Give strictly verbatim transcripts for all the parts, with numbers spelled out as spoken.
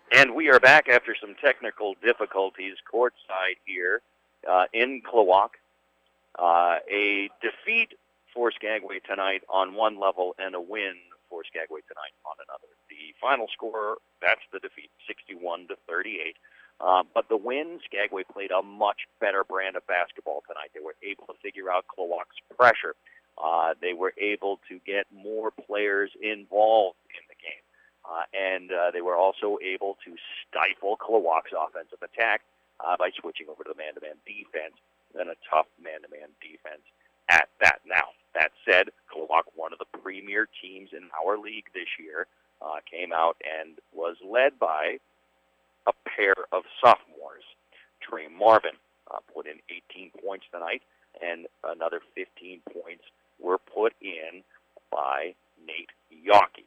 And we are back after some technical difficulties courtside here uh, in Klawock. Uh, a defeat for Skagway tonight on one level and a win for Skagway tonight on another. The final score, that's the defeat, sixty-one to thirty-eight. Uh, but the win, Skagway played a much better brand of basketball tonight. They were able to figure out Klawock's pressure. Uh, they were able to get more players involved in the game. Uh, and uh, they were also able to stifle Klawock's offensive attack uh, by switching over to the man-to-man defense, and a tough man-to-man defense at that. Now, that said, Klawock, one of the premier teams in our league this year, uh, came out and was led by a pair of sophomores. Trey Marvin uh, put in eighteen points tonight, and another fifteen points were put in by Nate Yockey.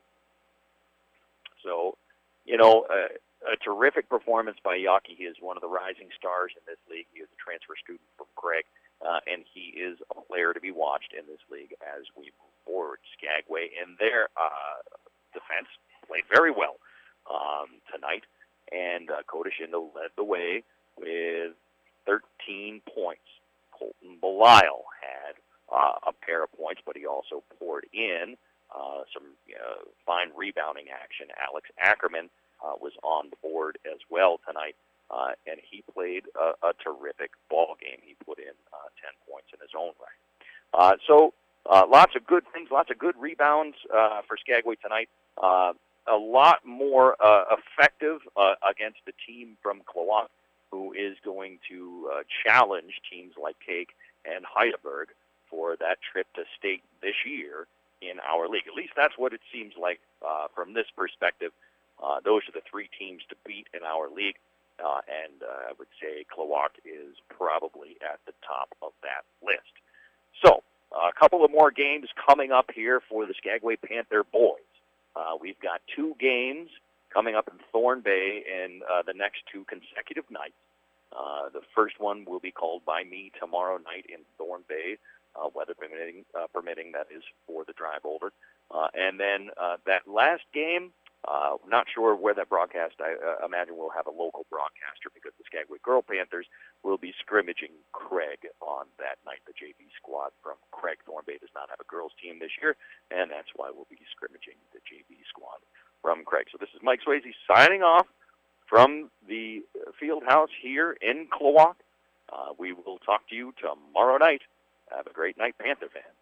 So, you know, uh, a terrific performance by Yockey. He is one of the rising stars in this league. He is a transfer student from Craig, uh, and he is a player to be watched in this league as we move forward. Skagway in their uh, defense played very well um, tonight, and uh, Kota Shindo led the way with thirteen points. Colton Belisle had uh, a pair of points, but he also poured in uh, some uh, fine rebounding action. Alex Ackerman uh, was on the board as well tonight, uh, and he played a, a terrific ball game. He put in uh, ten points in his own right. Uh, so uh, lots of good things, lots of good rebounds uh, for Skagway tonight. Uh, a lot more uh, effective uh, against a team from Klawock, who is going to uh, challenge teams like Cake and Heidelberg for that trip to state this year in our league. At least that's what it seems like uh, from this perspective. Uh, those are the three teams to beat in our league, uh, and uh, I would say Klawock is probably at the top of that list. So uh, a couple of more games coming up here for the Skagway Panther boys. Uh, we've got two games coming up in Thorn Bay in uh, the next two consecutive nights. Uh, the first one will be called by me tomorrow night in Thorn Bay, uh, weather permitting, uh, permitting, that is, for the drive over. Uh, and then uh, that last game, uh, not sure where that broadcast, I uh, imagine we'll have a local broadcaster because the Skagway Girl Panthers will be scrimmaging Craig on that night. The J V squad from Craig. Thorn Bay does not have a girls team this year, and that's why we'll be scrimmaging the J V squad from Craig. So this is Mike Swayze signing off from the field house here in Klawock. Uh, we will talk to you tomorrow night. Have a great night, Panther fans.